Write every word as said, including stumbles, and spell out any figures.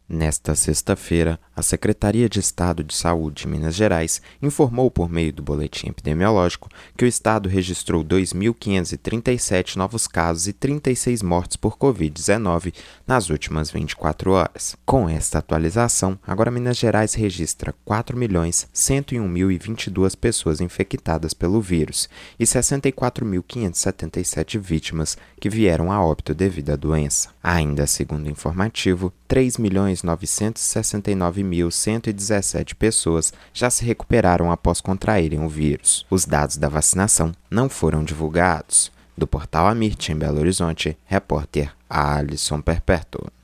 Nesta sexta-feira, a Secretaria de Estado de Saúde de Minas Gerais informou por meio do boletim epidemiológico que o estado registrou dois mil quinhentos e trinta e sete novos casos e trinta e seis mortes por covid dezenove nas últimas vinte e quatro horas. Com esta atualização, agora Minas Gerais registra quatro milhões cento e um mil e vinte e duas pessoas infectadas pelo vírus e sessenta e quatro mil quinhentas e setenta e sete vítimas que vieram a óbito devido à doença. Ainda segundo o informativo, três milhões novecentos e sessenta e nove mil cento e dezessete pessoas já se recuperaram após contraírem o vírus. Os dados da vacinação não foram divulgados. Do portal Amirte, em Belo Horizonte, repórter Alisson Perperto.